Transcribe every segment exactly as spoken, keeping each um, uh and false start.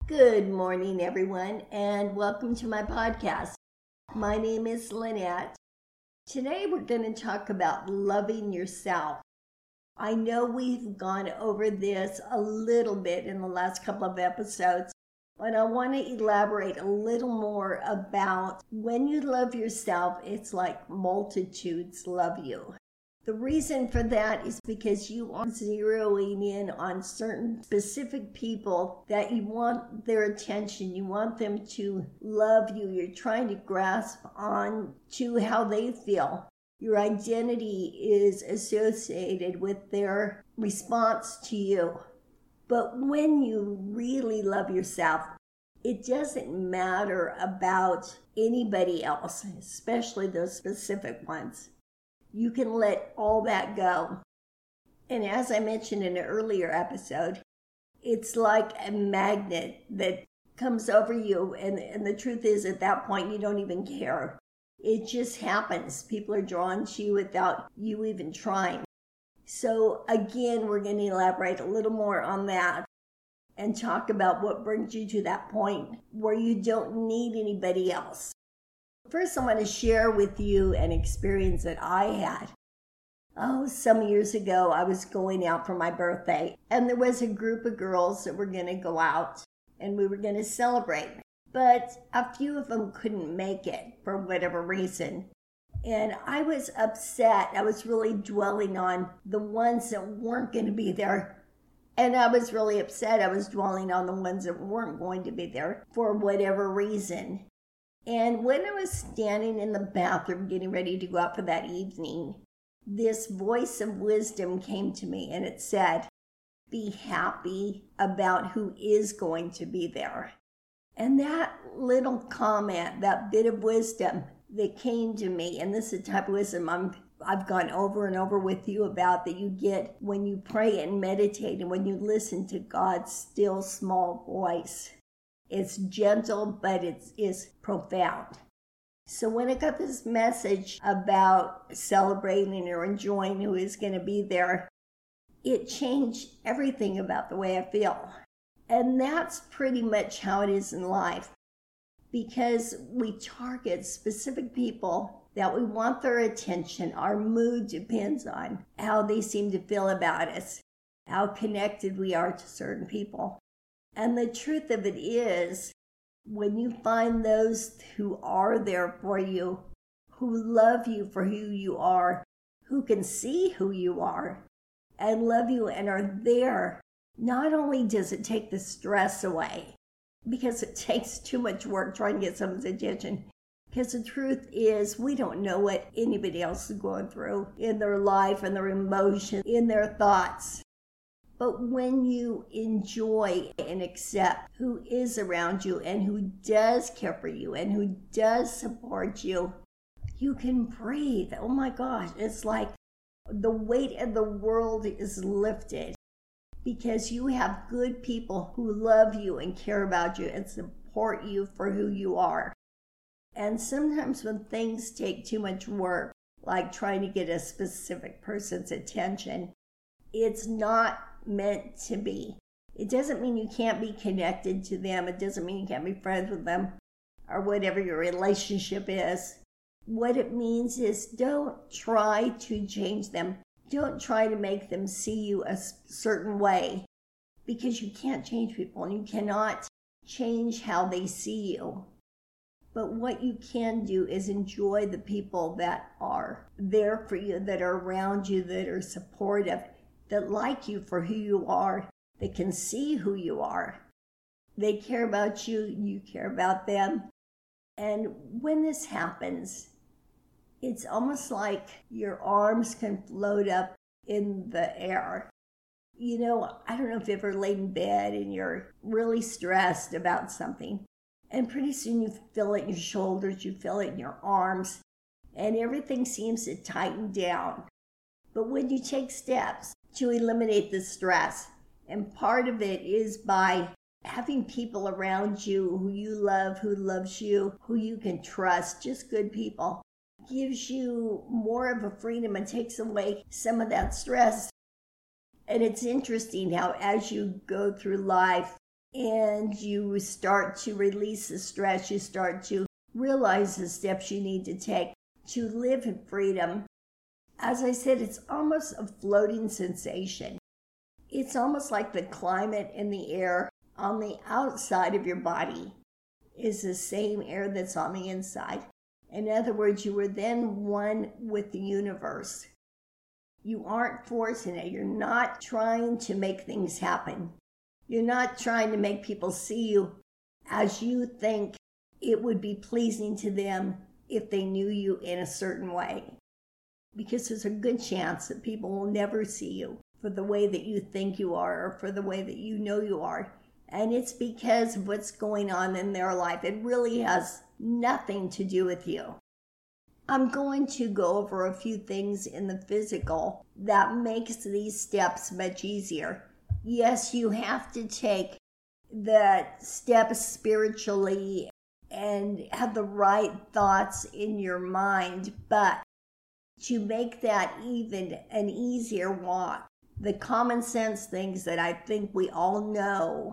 Good morning, everyone, and welcome to my podcast. My name is Lynette. Today we're going to talk about loving yourself. I know we've gone over this a little bit in the last couple of episodes, but I want to elaborate a little more about when you love yourself, it's like multitudes love you. The reason for that is because you are zeroing in on certain specific people that you want their attention. You want them to love you. You're trying to grasp on to how they feel. Your identity is associated with their response to you. But when you really love yourself, it doesn't matter about anybody else, especially those specific ones. You can let all that go. And as I mentioned in an earlier episode, it's like a magnet that comes over you. And, and the truth is, at that point, you don't even care. It just happens. People are drawn to you without you even trying. So again, we're going to elaborate a little more on that and talk about what brings you to that point where you don't need anybody else. First, I want to share with you an experience that I had. Oh, some years ago, I was going out for my birthday, and there was a group of girls that were going to go out, and we were going to celebrate. But a few of them couldn't make it for whatever reason. And I was upset. I was really dwelling on the ones that weren't going to be there. And I was really upset. I was dwelling on the ones that weren't going to be there for whatever reason. And when I was standing in the bathroom getting ready to go out for that evening, this voice of wisdom came to me and it said, be happy about who is going to be there. And that little comment, that bit of wisdom that came to me, and this is the type of wisdom I'm, I've gone over and over with you about that you get when you pray and meditate and when you listen to God's still small voice. It's gentle, but it's, it's profound. So when I got this message about celebrating or enjoying who is going to be there, it changed everything about the way I feel. And that's pretty much how it is in life. Because we target specific people that we want their attention. Our mood depends on how they seem to feel about us, how connected we are to certain people. And the truth of it is, when you find those who are there for you, who love you for who you are, who can see who you are, and love you and are there, not only does it take the stress away, because it takes too much work trying to get someone's attention, because the truth is, we don't know what anybody else is going through in their life and their emotions, in their thoughts. But when you enjoy and accept who is around you and who does care for you and who does support you, you can breathe. Oh my gosh, it's like the weight of the world is lifted because you have good people who love you and care about you and support you for who you are. And sometimes when things take too much work, like trying to get a specific person's attention, it's not meant to be. It doesn't mean you can't be connected to them. It doesn't mean you can't be friends with them or whatever your relationship is. What it means is don't try to change them. Don't try to make them see you a certain way because you can't change people and you cannot change how they see you. But what you can do is enjoy the people that are there for you, that are around you, that are supportive, that like you for who you are, that can see who you are. They care about you, you care about them. And when this happens, it's almost like your arms can float up in the air. You know, I don't know if you've ever laid in bed and you're really stressed about something. And pretty soon you feel it in your shoulders, you feel it in your arms, and everything seems to tighten down. But when you take steps to eliminate the stress, and part of it is by having people around you who you love, who loves you, who you can trust, just good people, gives you more of a freedom and takes away some of that stress. And it's interesting how as you go through life, and you start to release the stress. You start to realize the steps you need to take to live in freedom. As I said, it's almost a floating sensation. It's almost like the climate in the air on the outside of your body is the same air that's on the inside. In other words, you were then one with the universe. You aren't forcing it. You're not trying to make things happen. You're not trying to make people see you as you think it would be pleasing to them if they knew you in a certain way. Because there's a good chance that people will never see you for the way that you think you are or for the way that you know you are. And it's because of what's going on in their life. It really has nothing to do with you. I'm going to go over a few things in the physical that makes these steps much easier. Yes, you have to take the steps spiritually and have the right thoughts in your mind, but to make that even an easier walk, the common sense things that I think we all know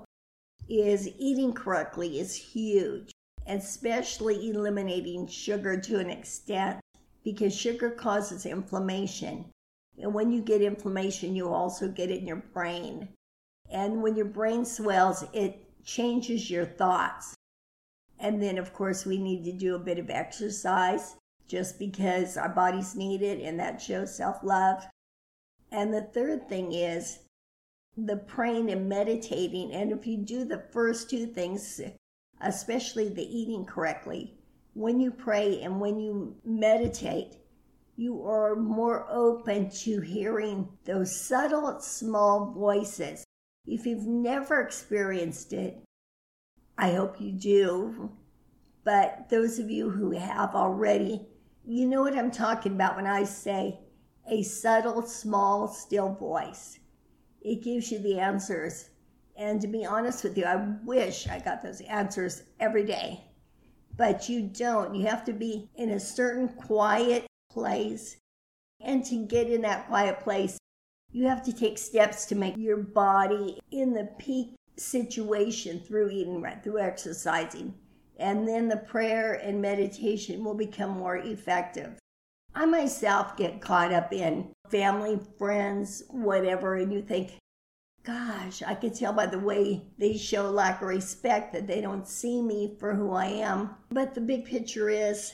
is eating correctly is huge, especially eliminating sugar to an extent, because sugar causes inflammation. And when you get inflammation, you also get it in your brain. And when your brain swells, it changes your thoughts. And then, of course, we need to do a bit of exercise just because our bodies need it, and that shows self-love. And the third thing is the praying and meditating. And if you do the first two things, especially the eating correctly, when you pray and when you meditate, you are more open to hearing those subtle, small voices. If you've never experienced it, I hope you do. But those of you who have already, you know what I'm talking about when I say a subtle, small, still voice. It gives you the answers. And to be honest with you, I wish I got those answers every day. But you don't. You have to be in a certain quiet place. And to get in that quiet place, you have to take steps to make your body in the peak situation through eating right, through exercising. And then the prayer and meditation will become more effective. I myself get caught up in family, friends, whatever, and you think, gosh, I can tell by the way they show lack of respect that they don't see me for who I am. But the big picture is,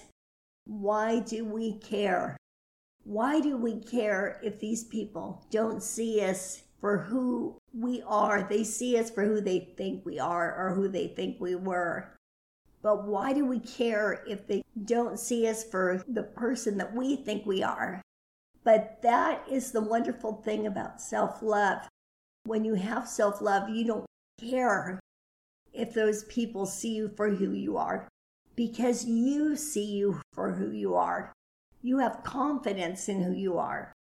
why do we care? Why do we care if these people don't see us for who we are? They see us for who they think we are or who they think we were. But why do we care if they don't see us for the person that we think we are? But that is the wonderful thing about self-love. When you have self-love, you don't care if those people see you for who you are, because you see you for who you are. You have confidence in who you are.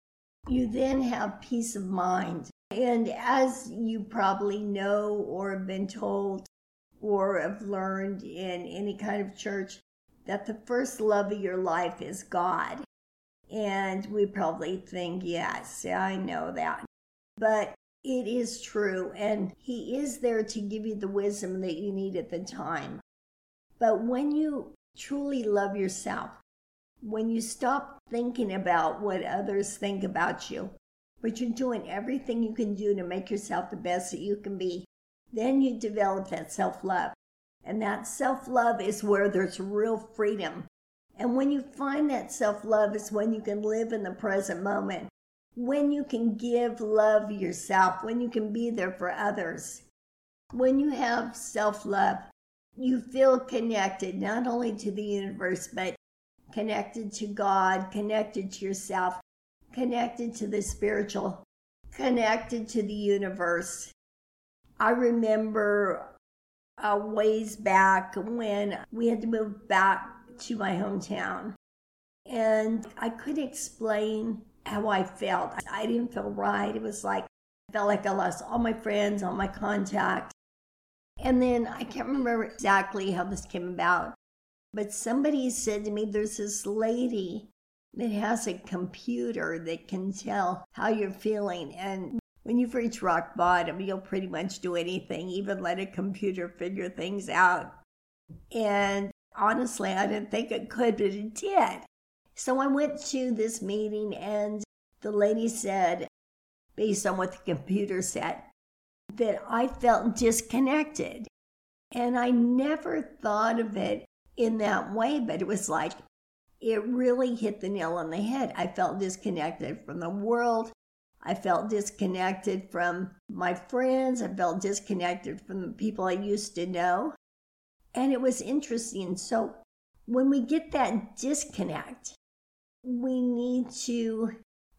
You then have peace of mind. And as you probably know or have been told or have learned in any kind of church, that the first love of your life is God. And we probably think, yes, I know that. But it is true, and He is there to give you the wisdom that you need at the time. But when you truly love yourself, when you stop thinking about what others think about you, but you're doing everything you can do to make yourself the best that you can be, then you develop that self-love. And that self-love is where there's real freedom. And when you find that self-love is when you can live in the present moment, when you can give love yourself, when you can be there for others. When you have self-love, you feel connected not only to the universe, but connected to God, connected to yourself, connected to the spiritual, connected to the universe. I remember a ways back when we had to move back to my hometown, and I couldn't explain how I felt. I didn't feel right. It was like, I felt like I lost all my friends, all my contact. And then I can't remember exactly how this came about, but somebody said to me, there's this lady that has a computer that can tell how you're feeling. And when you've reached rock bottom, you'll pretty much do anything, even let a computer figure things out. And honestly, I didn't think it could, but it did. So I went to this meeting, and the lady said, based on what the computer said, that I felt disconnected. And I never thought of it in that way, but it was like, it really hit the nail on the head. I felt disconnected from the world. I felt disconnected from my friends. I felt disconnected from the people I used to know. And it was interesting. So when we get that disconnect, we need to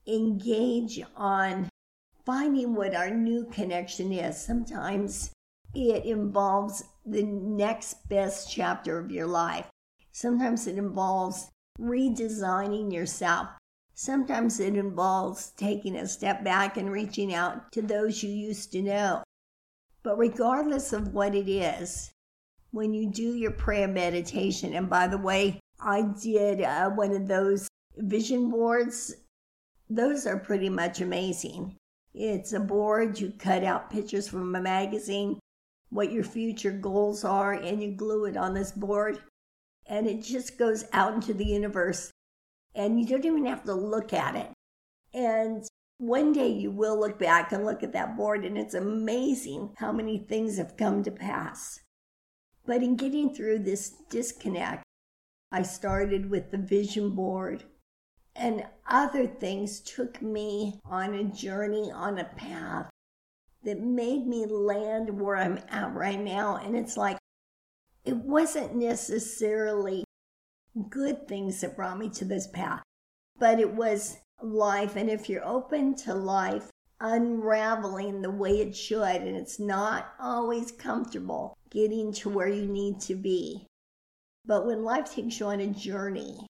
engage on finding what our new connection is. Sometimes it involves the next best chapter of your life. Sometimes it involves redesigning yourself. Sometimes it involves taking a step back and reaching out to those you used to know. But regardless of what it is, when you do your prayer meditation, and by the way, I did uh, one of those vision boards. Those are pretty much amazing. It's a board, you cut out pictures from a magazine, what your future goals are, and you glue it on this board. And it just goes out into the universe. And you don't even have to look at it. And one day you will look back and look at that board, and it's amazing how many things have come to pass. But in getting through this disconnect, I started with the vision board, and other things took me on a journey, on a path that made me land where I'm at right now. And it's like, it wasn't necessarily good things that brought me to this path, but it was life. And if you're open to life unraveling the way it should, and it's not always comfortable getting to where you need to be, but when life takes you on a journey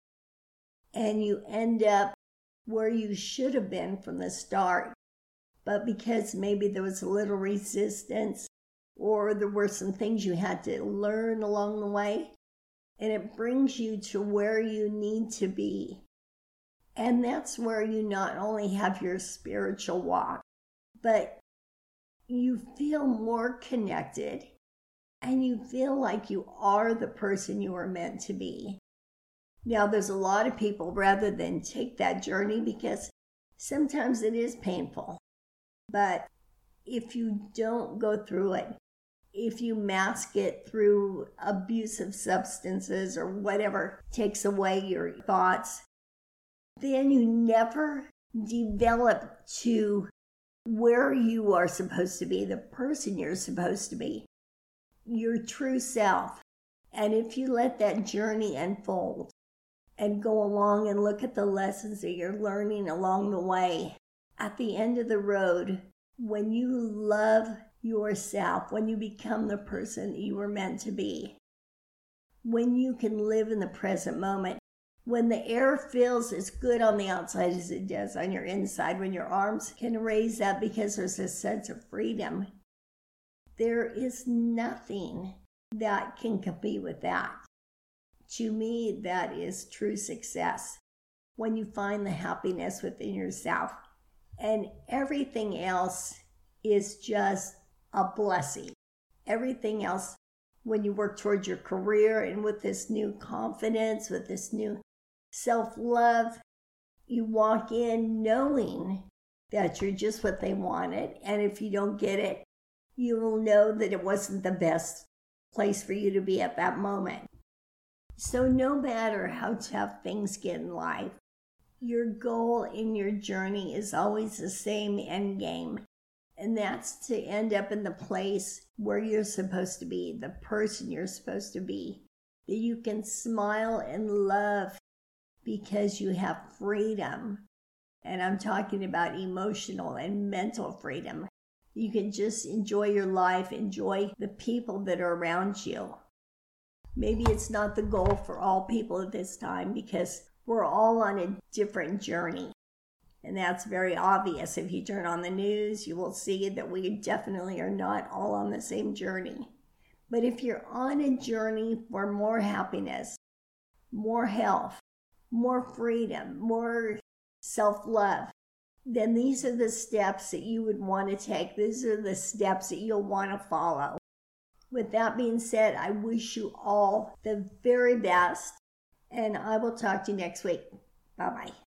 and you end up where you should have been from the start, but because maybe there was a little resistance or there were some things you had to learn along the way, and it brings you to where you need to be. And that's where you not only have your spiritual walk, but you feel more connected and you feel like you are the person you were meant to be. Now, there's a lot of people, rather than take that journey, because sometimes it is painful, but if you don't go through it, if you mask it through abusive substances or whatever takes away your thoughts, then you never develop to where you are supposed to be, the person you're supposed to be, your true self. And if you let that journey unfold and go along and look at the lessons that you're learning along the way, at the end of the road, when you love yourself, when you become the person that you were meant to be, when you can live in the present moment, when the air feels as good on the outside as it does on your inside, when your arms can raise up because there's a sense of freedom, there is nothing that can compete with that. To me, that is true success, when you find the happiness within yourself, and everything else is just a blessing. Everything else, when you work towards your career and with this new confidence, with this new self-love, you walk in knowing that you're just what they wanted. And if you don't get it, you will know that it wasn't the best place for you to be at that moment. So no matter how tough things get in life, your goal in your journey is always the same end game. And that's to end up in the place where you're supposed to be, the person you're supposed to be, that you can smile and love because you have freedom. And I'm talking about emotional and mental freedom. You can just enjoy your life, enjoy the people that are around you. Maybe it's not the goal for all people at this time because we're all on a different journey. And that's very obvious. If you turn on the news, you will see that we definitely are not all on the same journey. But if you're on a journey for more happiness, more health, more freedom, more self-love, then these are the steps that you would want to take. These are the steps that you'll want to follow. With that being said, I wish you all the very best, and I will talk to you next week. Bye-bye.